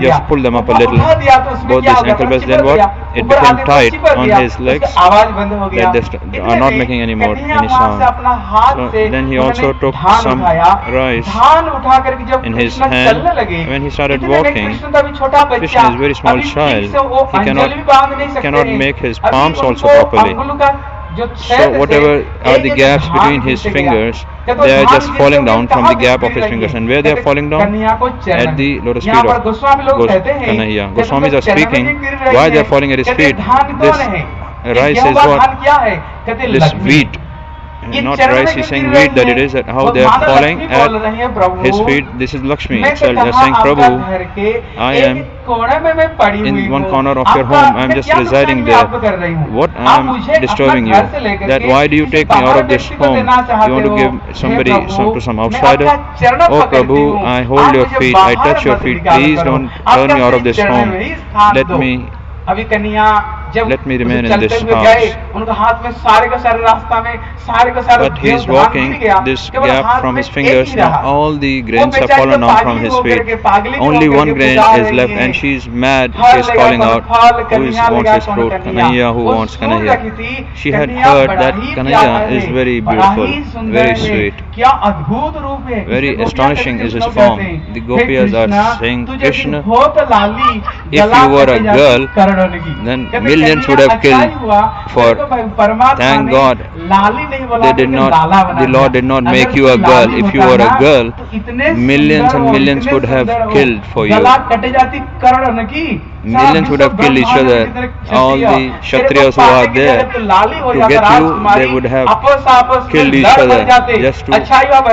just pulled them up a little, both his ankle belts, then what? It became tight on his legs that they st- are not making any more any sound. So then he also took some rice in his hand. When he started walking, Krishna is a very small child. He cannot cannot make his palms also properly. So whatever are the gaps between his fingers, they are just falling down from the gap of his fingers. And where they are falling down? At the lotus feet of Gos- Kanhaiya. Goswamis are speaking why they are falling at his feet. This rice is what? This wheat not rice, he's saying wheat that it is, that how they are falling at his feet. This is Lakshmi itself. They are saying, Prabhu, I am in one corner of your home, I am just residing there. What I am disturbing you? That why do you take me out of this home? You want to give somebody some, to some outsider? Oh Prabhu, I hold your feet, I touch your feet. Please don't turn me out of this home. Let me अभी कन्या जब Let me remain in this हुए house. गए, उनका हाथ में सारे का सारे रास्ता में सारे का सारे But he is walking, this gap from his fingers, now all the grains have fallen down from his feet. Only one grain is left, and she is mad. She is calling out, who is, wants this fruit? Kanhaiya, who wants Kanhaiya? She had heard that Kanhaiya is very beautiful, very sweet. Very astonishing is his form. The gopiyas are saying, Krishna, if you were a girl, then millions would have killed for. Thank God, they did not. The Lord did not make you a girl. If you were a girl, millions and millions would have killed for you. Millions would have killed each other. All the Kshatriyas who are there to get you, they would have killed each other just to.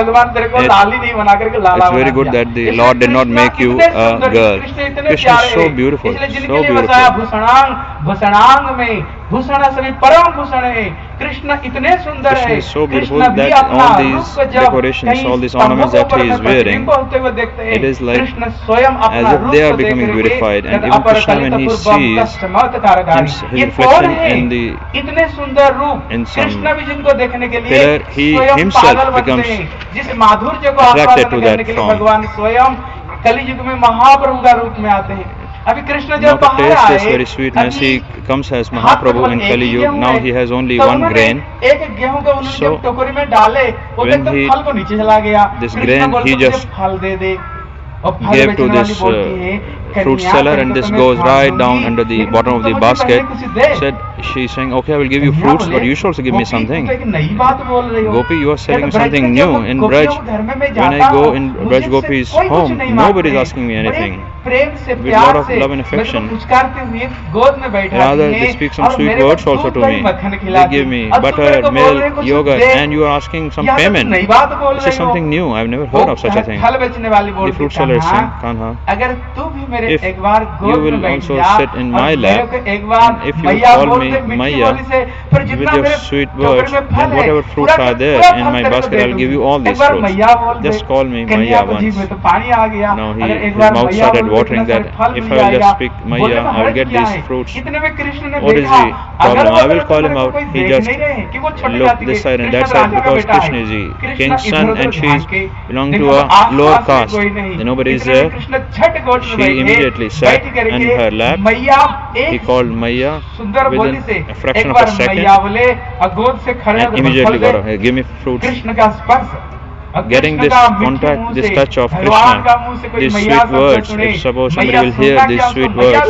It's very good that the Lord did not make you a girl. Krishna is so beautiful, so beautiful. Krishna is so beautiful that all these decorations, all these ornaments that he is wearing, it is like as if they are becoming beautified. And even Krishna, when he sees his, his reflection in the in some pillar, he himself becomes attracted to that form. Now to taste this very sweetness, he comes as Mahaprabhu in Kali Yuga. Now he has only one grain. So when he, this grain, he just gave to this uh, fruit seller, and this goes right down under the bottom of the basket. Said, she's saying, okay, I will give you fruits, but you should also give me something. Gopi, you are selling something new in Braj. When I go in Braj Gopi's home, nobody is asking me anything. With a lot of love and affection. Rather, they speak some sweet words also to me. They give me butter, milk, yogurt, and you are asking some payment. This is something new. I have never heard of such a thing. The fruit seller is saying, Kanha, if you will also sit in my lap, and if you call me Maya with your sweet words, and whatever fruits are there in my basket, I will give you all these fruits. Just call me Maya once. Now he, his mouth started watering that if I will just speak Maya, I will get these fruits. What is the problem? I will call him out. He just looked this side and that side because Krishna is the king's son and she is belonging to a lower caste. And nobody is there. She immediately sat in her lap. He called Maya within a fraction of a second and immediately got up. Hey, give me fruits. Getting this contact, this touch of Krishna, these sweet words, if suppose somebody will hear these sweet words,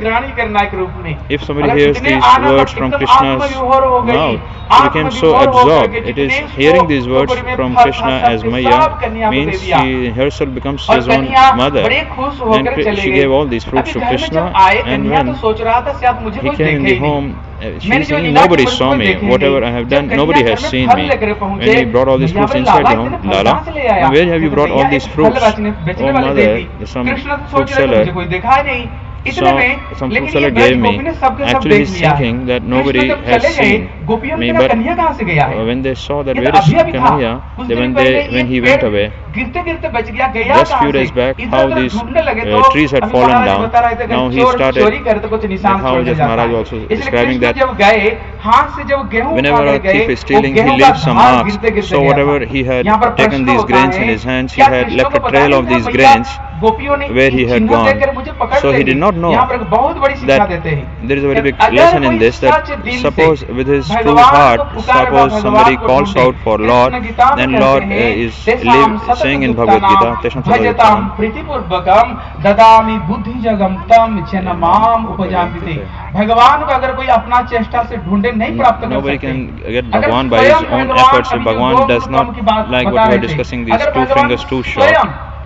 if somebody hears these words from Krishna's mouth, he becomes so absorbed. It is hearing these words from Krishna as Maya means she herself becomes his own mother. And she gave all these fruits to Krishna, and when he came in the home, she is saying, nobody saw me. Whatever I have done, nobody has seen me. When he brought all these fruits inside the home, Lala, where have you brought all these fruits? Oh mother, some fruit seller. So, some fruit seller gave me. Actually, he's thinking that nobody has seen me, but uh, when they saw that where is Kanhaiya, when they when he went away, just few days back, how these uh, trees had fallen down. Now he started, like how just Maharaj also describing that whenever a thief is stealing, he leaves some marks. So whatever he had taken these grains in his hands, he had left a trail of these grains where he had gone. So he did not know that there is a very big lesson in this, that suppose with his true heart, suppose somebody calls out for Lord, then Lord uh, is live, saying in Bhagavad Gita, Tesham nobody can get Bhagwan by his own efforts. If Bhagwan does not like what we are discussing, these two fingers too short.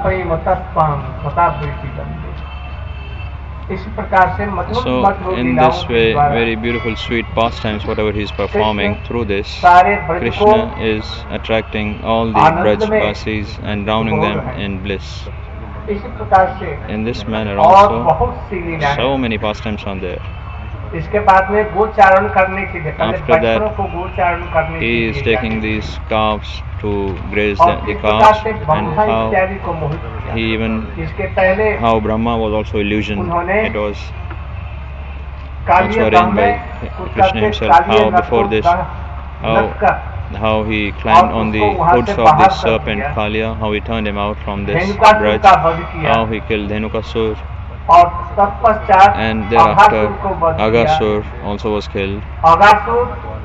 प्रेम तत्पम स्वतावृत्ति बंदे। इस प्रकार से मधुर So Madhur in लीलाओं this के way, द्वारा very beautiful, sweet pastimes, whatever he is performing through this, सारे ब्रज को Krishna is attracting all the Brajvasis and drowning them in bliss. इसी प्रकार से In this manner और also, बहुत सी लीलाएं so many pastimes are there. इसके बाद में गोचारण करने के लिए पहले After that, बछड़ों को गोचारण करने के He लिए is taking जाते these calves to graze और the, the इस प्रकार calves, से and ब्रह्मा how इत्यादि को मोहित किया। he even इसके पहले how Brahma was also illusioned. उन्होंने It was कालिया also गांव arranged में by कुछ Krishna करते himself. Kaliya How nut before को this, गा- how नट का how he climbed on the उसको वहाँ hoods से of बाहर this कर serpent दिया। Kalia, how he turned him out from this Dhenukasur Braj, का वध किया। how he killed Dhenukasur, और तत्पश्चात and thereafter अघासुर को वध किया। Aghasur also was killed, Aghasura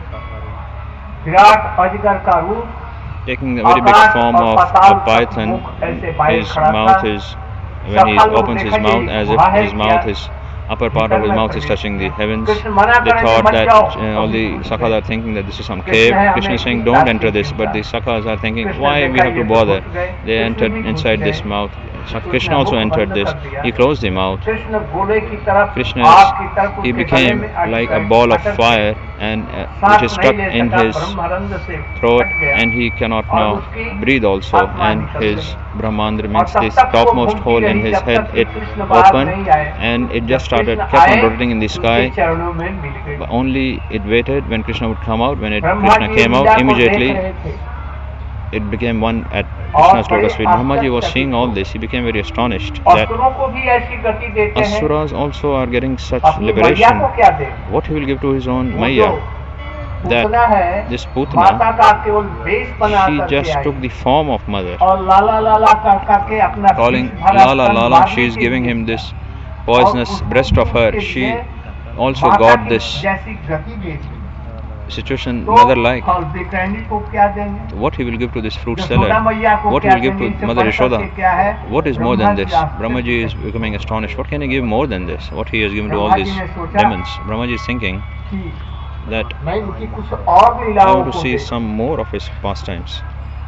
Virat अजगर का रूप, taking a very big form of a python. His mouth is, when he opens his mouth, as if his mouth is, upper part of his mouth is touching the heavens. They thought that uh, all the Sakhas are thinking that this is some cave. Krishna is saying, don't enter this, but the Sakhas are thinking, why we have to bother? They entered inside this mouth. So Krishna also entered this. He closed the mouth. Krishna, is, he became like a ball of fire, and uh, which is stuck in his throat, and he cannot now breathe also, and his Brahmandra, means this topmost hole in his head, it opened, and it just started, kept on rotating in the sky. But only it waited when Krishna would come out. When it, Krishna came out, immediately it became one at Krishna's lotus feet. Brahmaji was seeing all this. He became very astonished that Asuras also are getting such liberation. What he will give to his own Maya? That this Putana, she just took the form of mother. Calling Lala Lala, she is giving him this poisonous breast of her. She also got this situation mother-like. What he will give to this fruit seller? What he will give to Mother Yashoda? What is more than this? Brahmaji is becoming astonished. What can he give more than this? What he has given to all these demons? Brahmaji is thinking that I want to see some more of his pastimes.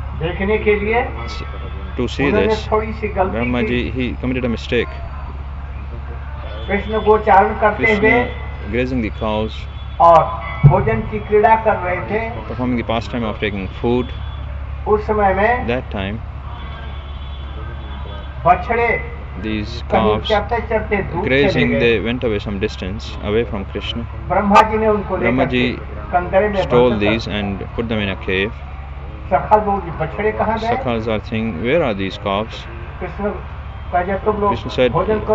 To see this, Brahmaji, he committed a mistake. Krishna grazing the cows, performing the pastime of taking food. That time, these calves grazing, they went away some distance away from Krishna. Brahmaji stole these and put them in a cave. Sakhas are saying, where are these calves? Krishna said,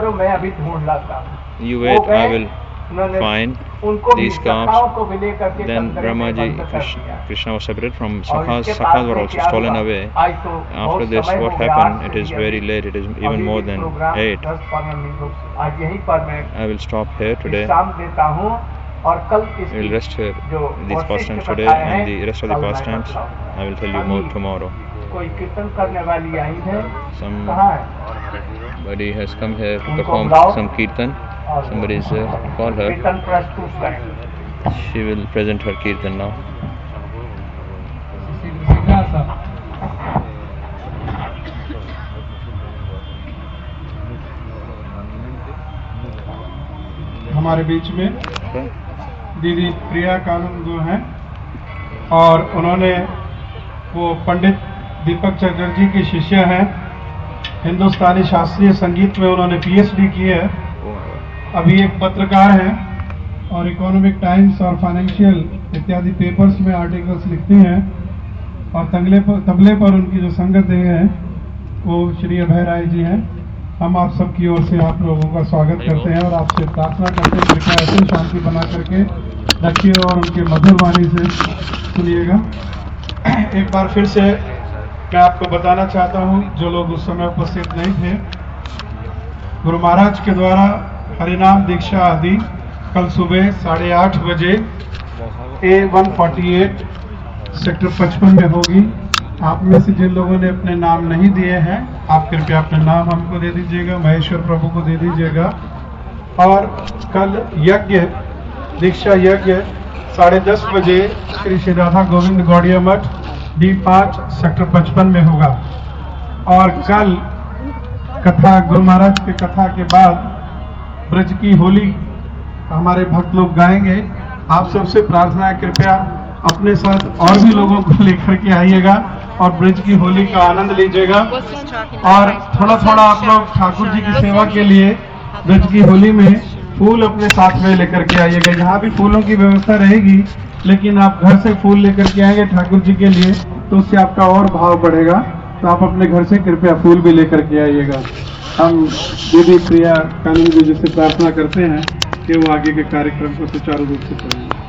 you wait, I will find these calves. Then Brahmaji, Krishna, Krishna was separated from Sakhas. Sakhas were also stolen away. After this, what happened? It is very late. It is even more than eight. I will stop here today. We will rest here these pastimes today, and the rest of the pastimes I will tell you more tomorrow. Somebody has come here to perform some kirtan. Somebody is there. Call her. She will present her kirtan now. हमारे बीच में दीदी प्रिया कानून हैं और उन्होंने वो पंडित दीपक चटर्जी की शिष्य हैं। हिंदुस्तानी शास्त्रीय संगीत में उन्होंने पीएचडी की है। अभी एक पत्रकार हैं और इकोनॉमिक टाइम्स और फाइनेंशियल इत्यादि पेपर्स में आर्टिकल्स लिखती हैं, और तबले पर तबले पर उनकी जो संगत है वो श्री अभय राय जी हैं। हम आप सबकी ओर से आप लोगों का स्वागत करते हैं और आपसे प्रार्थना करते हैं कृपया ऐसे शांति बना करके रखिए और उनके मधुर वाणी से सुनिएगा। एक बार फिर से मैं आपको बताना चाहता हूं, जो लोग उस समय उपस्थित नहीं थे, गुरु महाराज के द्वारा हरिनाम दीक्षा आदि कल सुबह साढ़े आठ बजे A one forty eight sector पचपन में होगी। आप में से जिन लोगों ने अपने नाम नहीं दिए हैं, आप कृपया अपने नाम हमको दे दीजिएगा, महेश्वर प्रभु को दे दीजिएगा। और कल यज्ञ, दीक्षा यज्ञ साढ़े दस बजे श्री श्री राधा गोविंद गौड़िया मठ डी पाँच सेक्टर पचपन में होगा। और कल कथा, गुरु महाराज की कथा के बाद ब्रज की होली हमारे भक्त लोग गाएंगे। आप सबसे प्रार्थना है कृपया अपने साथ और भी लोगों को लेकर के आइएगा और ब्रज की होली का आनंद लीजिएगा। और थोड़ा थोड़ा आप लोग ठाकुर जी की सेवा के लिए ब्रज की होली में फूल अपने साथ में लेकर के आइएगा। यहाँ भी फूलों की व्यवस्था रहेगी, लेकिन आप घर से फूल लेकर के आएंगे ठाकुर जी के लिए तो उससे आपका और भाव बढ़ेगा। तो आप अपने घर से कृपया फूल भी लेकर के आइएगा। हम दीदी प्रिया कानून जी से प्रार्थना करते हैं कि वो आगे के कार्यक्रम को सुचारू रूप से करेंगे।